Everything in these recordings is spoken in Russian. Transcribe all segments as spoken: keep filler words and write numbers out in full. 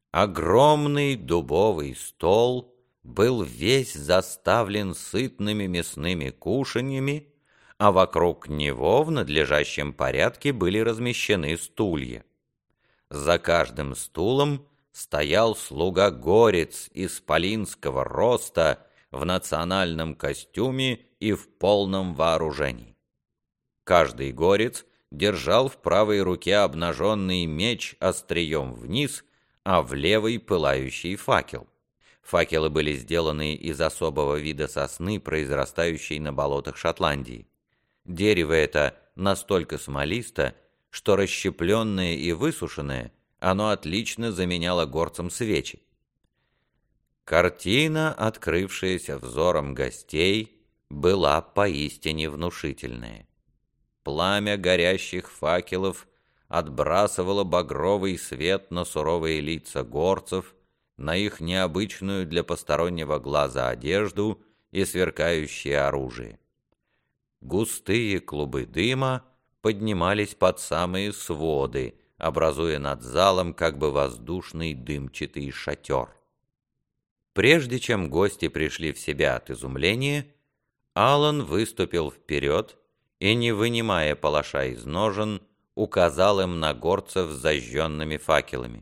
Огромный дубовый стол был весь заставлен сытными мясными кушаньями, а вокруг него в надлежащем порядке были размещены стулья. За каждым стулом стоял слуга-горец исполинского роста в национальном костюме и в полном вооружении. Каждый горец держал в правой руке обнаженный меч острием вниз, а в левой пылающий факел. Факелы были сделаны из особого вида сосны, произрастающей на болотах Шотландии. Дерево это настолько смолисто, что расщепленное и высушенное, оно отлично заменяло горцам свечи. Картина, открывшаяся взором гостей, была поистине внушительная. Пламя горящих факелов отбрасывало багровый свет на суровые лица горцев, на их необычную для постороннего глаза одежду и сверкающее оружие. Густые клубы дыма поднимались под самые своды, образуя над залом как бы воздушный дымчатый шатер. Прежде чем гости пришли в себя от изумления, Алан выступил вперед и, не вынимая палаша из ножен, указал им на горцев с зажженными факелами.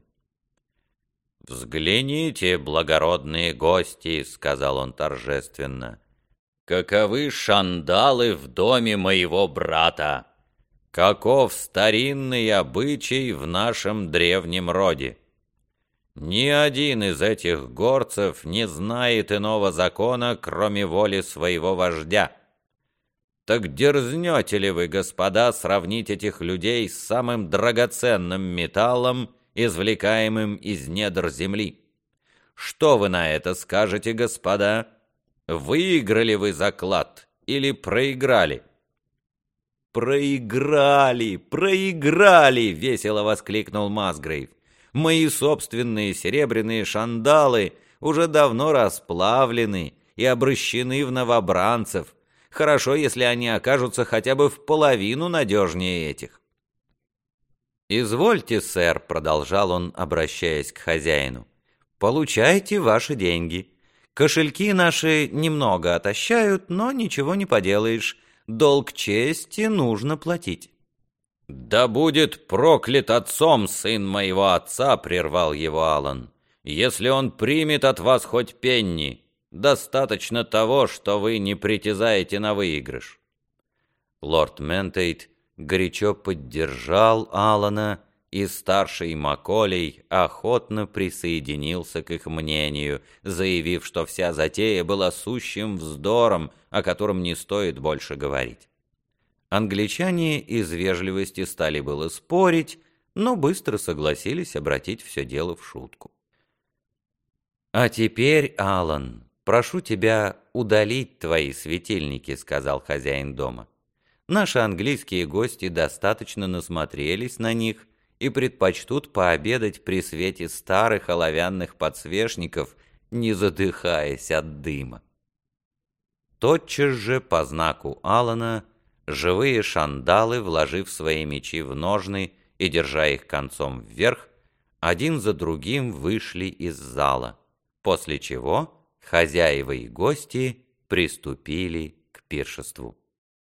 «Взгляните, благородные гости», — сказал он торжественно, — «каковы шандалы в доме моего брата! Каков старинный обычай в нашем древнем роде! Ни один из этих горцев не знает иного закона, кроме воли своего вождя. Так дерзнете ли вы, господа, сравнить этих людей с самым драгоценным металлом, извлекаемым из недр земли? Что вы на это скажете, господа? Выиграли вы заклад или проиграли?» «Проиграли! Проиграли!» — весело воскликнул Масгрейв. «Мои собственные серебряные шандалы уже давно расплавлены и обращены в новобранцев. Хорошо, если они окажутся хотя бы в половину надежнее этих». «Извольте, сэр», — продолжал он, обращаясь к хозяину, — «получайте ваши деньги. Кошельки наши немного отощают, но ничего не поделаешь. Долг чести нужно платить». «Да будет проклят отцом сын моего отца», — прервал его Алан, — «если он примет от вас хоть пенни. Достаточно того, что вы не притязаете на выигрыш». Лорд Ментейт горячо поддержал Алана, и старший Маколей охотно присоединился к их мнению, заявив, что вся затея была сущим вздором, о котором не стоит больше говорить. Англичане из вежливости стали было спорить, но быстро согласились обратить все дело в шутку. «А теперь, Алан, прошу тебя удалить твои светильники», — сказал хозяин дома. «Наши английские гости достаточно насмотрелись на них и предпочтут пообедать при свете старых оловянных подсвечников, не задыхаясь от дыма». Тотчас же по знаку Алана живые шандалы, вложив свои мечи в ножны и держа их концом вверх, один за другим вышли из зала, после чего хозяева и гости приступили к пиршеству.